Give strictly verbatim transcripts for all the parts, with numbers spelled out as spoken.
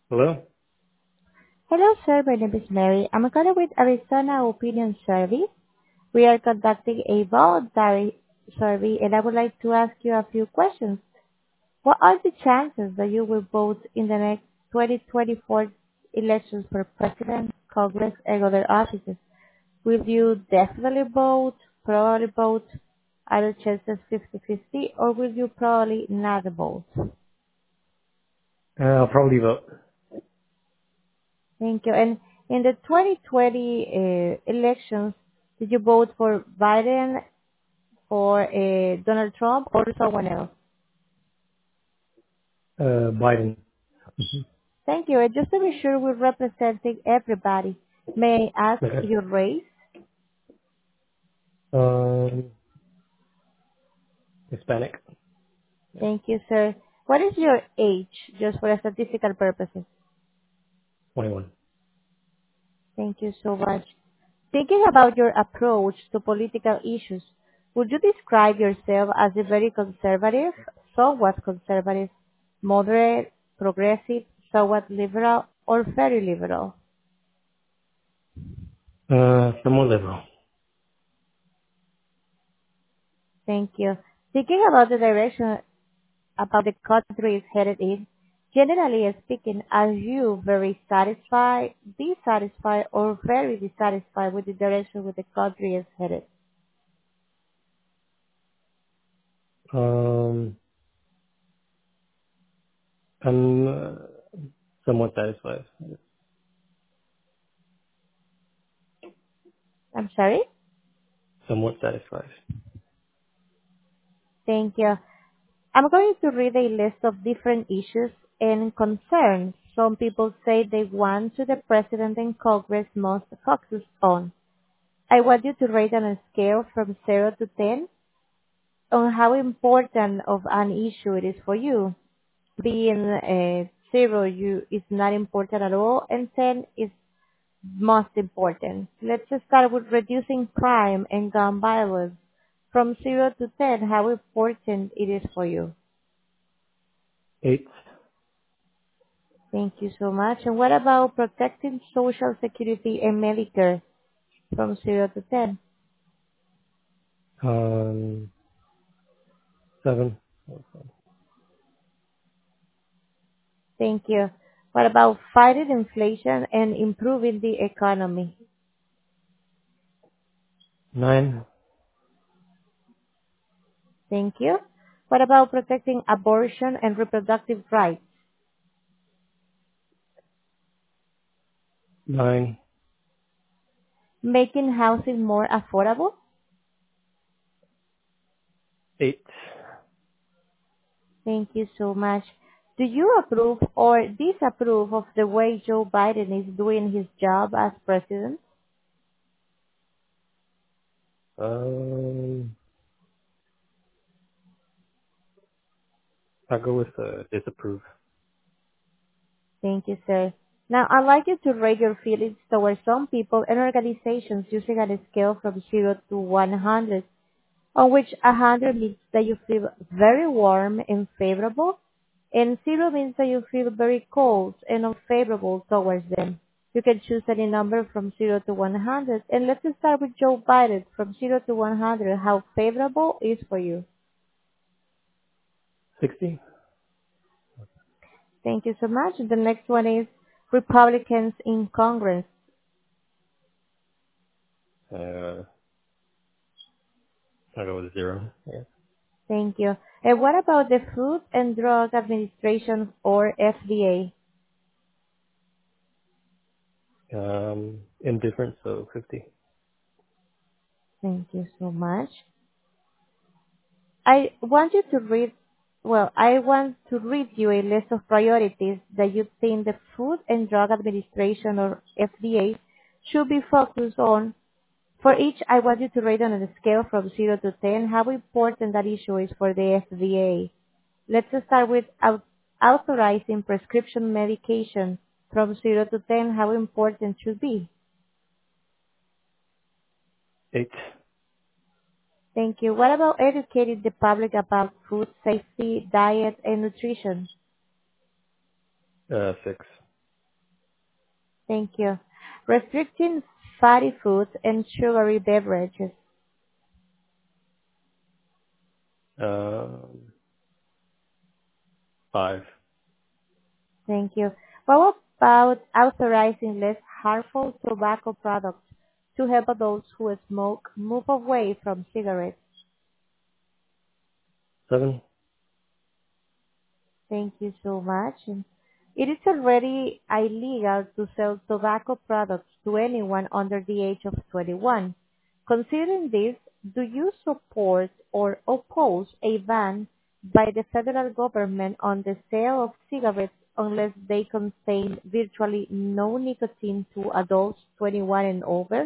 Hello? Hello, sir. My name is Mary. I'm calling with Arizona Opinion Survey. We are conducting a voluntary survey, and I would like to ask you a few questions. What are the chances that you will vote in the next twenty twenty-four elections for president, Congress, and other offices? Will you definitely vote, probably vote, other chances fifty-fifty, or will you probably not vote? Uh, I'll probably vote. Thank you. And in the twenty twenty uh, elections, did you vote for Biden, for uh, Donald Trump, or someone else? Uh, Biden. Mhm. Thank you. And just to be sure we're representing everybody, may I ask Okay. your race? Um, Hispanic. Yeah. Thank you, sir. What is your age, just for statistical purposes? twenty-one. Thank you so much. Thinking about your approach to political issues, would you describe yourself as a very conservative, somewhat conservative, moderate, progressive, somewhat liberal, or very liberal? Uh, somewhat liberal. Thank you. Thinking about the direction about the country is headed in, generally speaking, are you very satisfied, dissatisfied, or very dissatisfied with the direction where the country is headed? Um, I'm uh, somewhat satisfied. I'm sorry? Somewhat satisfied. Thank you. I'm going to read a list of different issues and concerns some people say they want to the President and Congress must focus on. I want you to rate on a scale from zero to ten on how important of an issue it is for you. Being uh, zero you is not important at all, and ten is most important. Let's just start with reducing crime and gun violence. From zero to ten, how important it is for you. Eight. Thank you so much. And what about protecting Social Security and Medicare from zero to ten? Um, seven. Thank you. What about fighting inflation and improving the economy? Nine. Thank you. What about protecting abortion and reproductive rights? Nine. Making housing more affordable? Eight. Thank you so much. Do you approve or disapprove of the way Joe Biden is doing his job as president? Um, I'll go with uh, disapprove. Thank you, sir. Now, I'd like you to rate your feelings towards some people and organizations using a scale from zero to one hundred, on which one hundred means that you feel very warm and favorable, and zero means that you feel very cold and unfavorable towards them. You can choose any number from zero to one hundred, and let's start with Joe Biden from zero to one hundred, how favorable is for you. Sixty. Thank you so much. The next one is Republicans in Congress. Uh, I'll go with zero. Yeah. Thank you. And what about the Food and Drug Administration, or F D A? Um, indifferent, so fifty. Thank you so much. I want you to read, well, I want to read you a list of priorities that you think the Food and Drug Administration, or F D A, should be focused on. For each, I want you to rate on a scale from zero to ten how important that issue is for the F D A. Let's start with au- authorizing prescription medication. From zero to ten, how important should be? Eight. Thank you. What about educating the public about food safety, diet, and nutrition? Uh, six. Thank you. Restricting fatty foods and sugary beverages. Um, five. Thank you. What about authorizing less harmful tobacco products to help adults who smoke move away from cigarettes? Seven. Thank you so much. And it is already illegal to sell tobacco products to anyone under the age of twenty-one. Considering this, do you support or oppose a ban by the federal government on the sale of cigarettes unless they contain virtually no nicotine to adults twenty-one and over?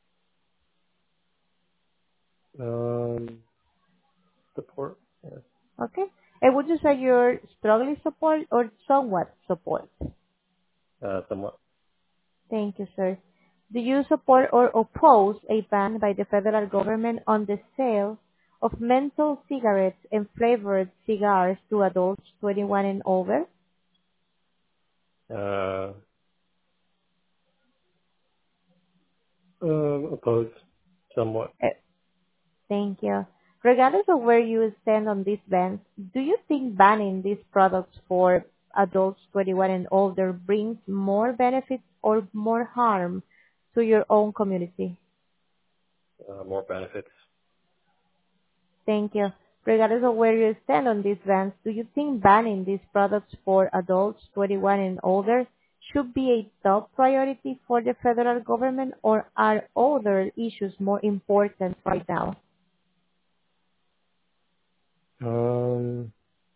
Um, support. Yeah. Okay. And would you say you're strongly support or somewhat support? Uh, somewhat. Thank you, sir. Do you support or oppose a ban by the federal government on the sale of menthol cigarettes and flavored cigars to adults twenty-one and over? Uh, uh, opposed. Somewhat. Uh, Thank you. Regardless of where you stand on these bans, do you think banning these products for adults twenty-one and older brings more benefits or more harm to your own community? Uh, more benefits. Thank you. Regardless of where you stand on these bans, do you think banning these products for adults twenty-one and older should be a top priority for the federal government, or are other issues more important right now? Um,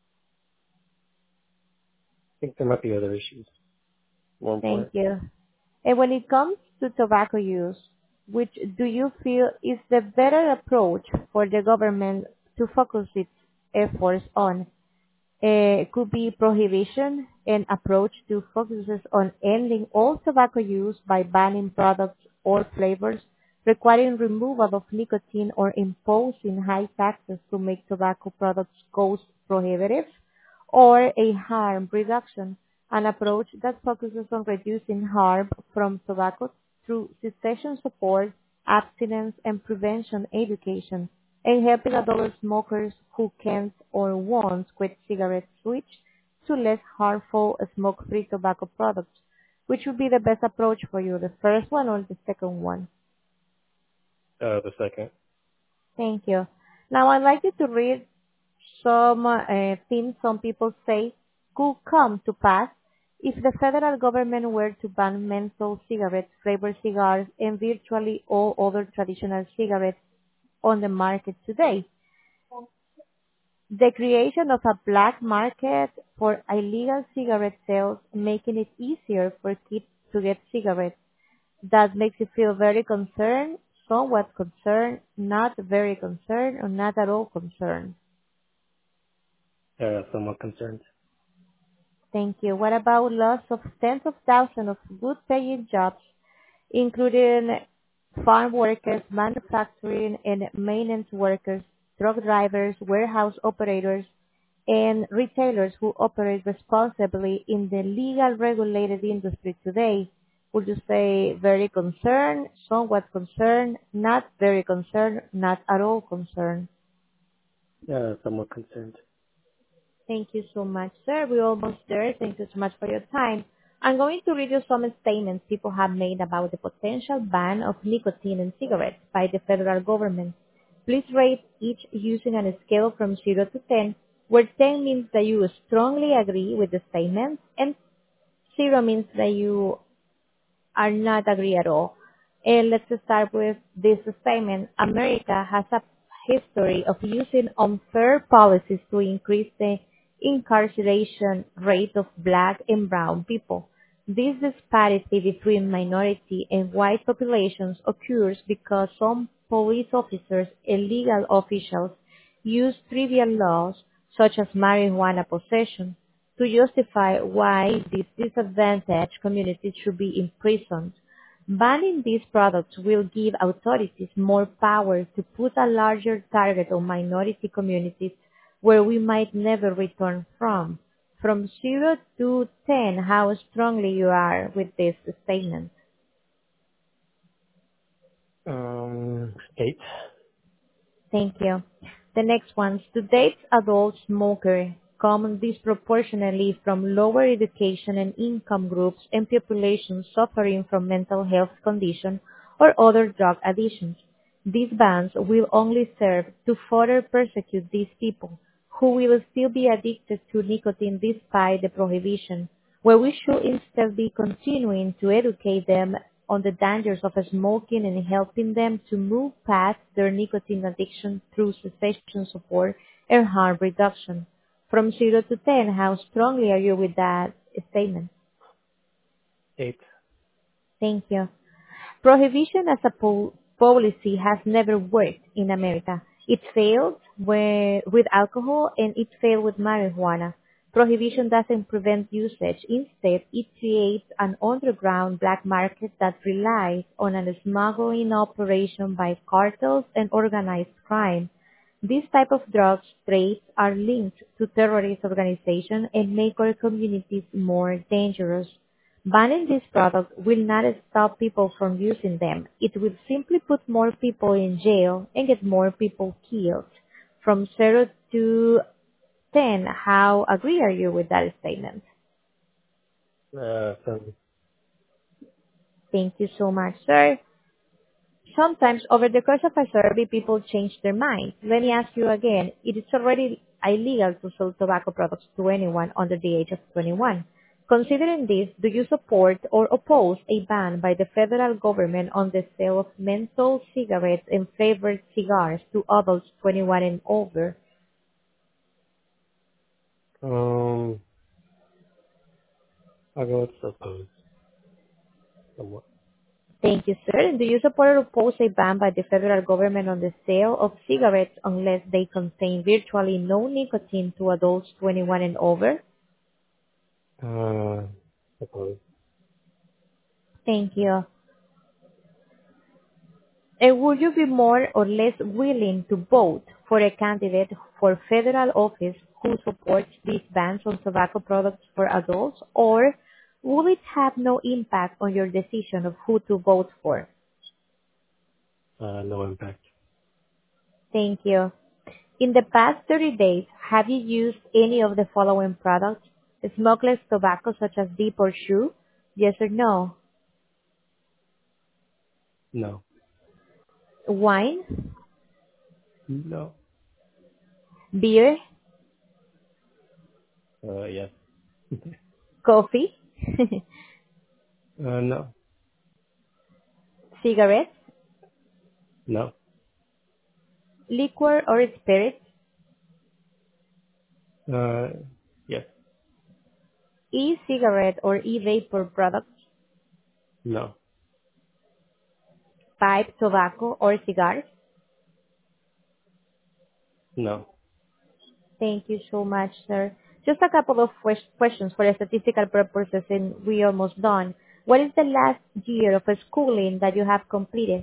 I think there might be other issues more Thank important. you. And when it comes to tobacco use, which do you feel is the better approach for the government to focus its efforts on? Uh, could be prohibition, an approach to focuses on ending all tobacco use by banning products or flavors, requiring removal of nicotine or imposing high taxes to make tobacco products cost prohibitive, or a harm reduction, an approach that focuses on reducing harm from tobacco through cessation support, abstinence, and prevention education, and helping adult smokers who can't or won't quit cigarettes switch to less harmful smoke-free tobacco products. Which would be the best approach for you, the first one or the second one? Uh, the second. Thank you. Now I'd like you to read some uh, things some people say could come to pass if the federal government were to ban menthol cigarettes, flavored cigars, and virtually all other traditional cigarettes on the market today. The creation of a black market for illegal cigarette sales, making it easier for kids to get cigarettes. That makes you feel very concerned, somewhat concerned, not very concerned, or not at all concerned. Uh, somewhat concerned. Thank you. What about loss of tens of thousands of good paying jobs, including farm workers, manufacturing and maintenance workers, truck drivers, warehouse operators, and retailers who operate responsibly in the legal regulated industry today? Would you say very concerned, somewhat concerned, not very concerned, not at all concerned? Uh, somewhat concerned. Thank you so much, sir. We're almost there. Thank you so much for your time. I'm going to read you some statements people have made about the potential ban of nicotine in cigarettes by the federal government. Please rate each using a scale from zero to ten, where ten means that you strongly agree with the statement and zero means that you are not agree at all. And let's start with this statement. America has a history of using unfair policies to increase the incarceration rate of black and brown people. This disparity between minority and white populations occurs because some police officers and legal officials use trivial laws such as marijuana possession to justify why these disadvantaged communities should be imprisoned. Banning these products will give authorities more power to put a larger target on minority communities where we might never return from. From zero to ten, how strongly you are with this statement. Um, eight. Thank you. The next one, today's adult smoker come disproportionately from lower education and income groups and populations suffering from mental health conditions or other drug addictions. These bans will only serve to further persecute these people, who will still be addicted to nicotine despite the prohibition, where we should instead be continuing to educate them on the dangers of smoking and helping them to move past their nicotine addiction through cessation support and harm reduction. From zero to ten, how strongly are you with that statement? Eight. Thank you. Prohibition as a po- policy has never worked in America. It failed whe- with alcohol and it failed with marijuana. Prohibition doesn't prevent usage. Instead, it creates an underground black market that relies on a smuggling operation by cartels and organized crime. These type of drug trades are linked to terrorist organizations and make our communities more dangerous. Banning these products will not stop people from using them. It will simply put more people in jail and get more people killed. From zero to ten, how agree are you with that statement? Uh, seven. Thank you so much, sir. Sometimes over the course of a survey, people change their mind. Let me ask you again. It is already illegal to sell tobacco products to anyone under the age of twenty-one. Considering this, do you support or oppose a ban by the federal government on the sale of menthol cigarettes and flavored cigars to adults twenty-one and over? Um, I'll go with suppose. Somewhat. Thank you, sir. And do you support or oppose a ban by the federal government on the sale of cigarettes unless they contain virtually no nicotine to adults twenty-one and over? Uh, suppose. Thank you. And would you be more or less willing to vote for a candidate for federal office who supports these bans on tobacco products for adults, or will it have no impact on your decision of who to vote for? Uh, no impact. Thank you. In the past thirty days, have you used any of the following products? Smokeless tobacco such as dip or chew? Yes or no? No. Wine? No. Beer? Uh, yes. Coffee? Uh, no. Cigarettes? No. Liquor or spirits? Uh, yes. E-cigarette or e-vapor products, No. pipe tobacco or cigars. No. Thank you so much, sir. Just a couple of ques- questions for statistical purposes, and we're almost done. What is the last year of schooling that you have completed?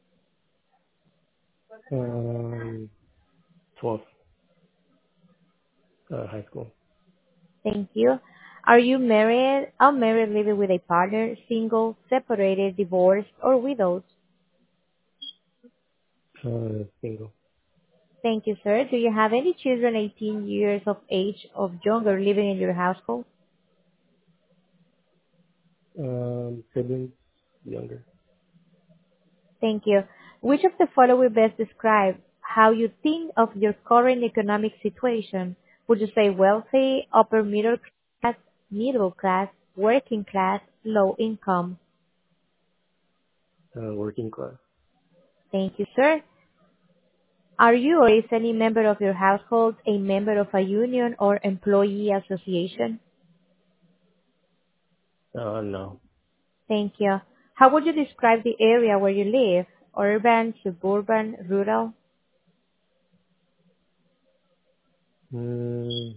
Um, twelve. Uh, high school. Thank you. Are you married, unmarried, living with a partner, single, separated, divorced, or widowed? Uh, single. Thank you, sir. Do you have any children eighteen years of age or younger living in your household? Um, siblings. Younger. Thank you. Which of the following best describe how you think of your current economic situation? Would you say wealthy, upper middle class, middle class, working class, low income? Uh, working class. Thank you, sir. Are you or is any member of your household a member of a union or employee association? Uh, no. Thank you. How would you describe the area where you live? Urban, suburban, rural? Mm,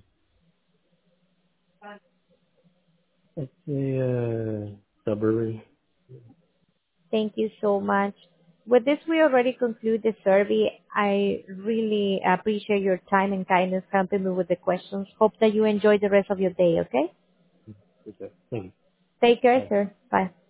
I'd say, uh, suburban. Thank you so much. With this, we already conclude the survey. I really appreciate your time and kindness helping me with the questions. Hope that you enjoy the rest of your day, okay? Okay. Thank you. Take care, Bye. sir. Bye.